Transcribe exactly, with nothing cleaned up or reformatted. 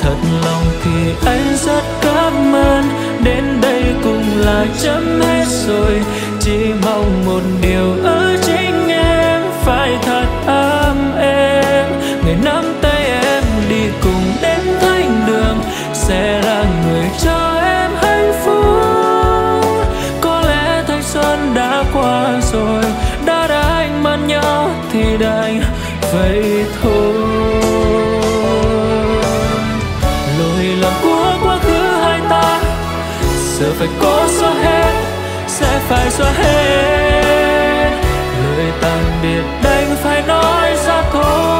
Thật lòng thì anh rất cảm ơn, đến đây cũng là chấm hết rồi. Chỉ mong một điều ở chính em phải thật ấm êm. Người nắm tay em đi cùng đến thánh đường, sẽ là người cho em hạnh phúc. Có lẽ thanh xuân đã qua rồi, đã đành mất nhau thì đành vậy thôi. Lỗi lầm của quá khứ hai ta giờ phải cố xóa hết, sẽ phải xóa hết. Lời tạm biệt đành phải nói ra thôi.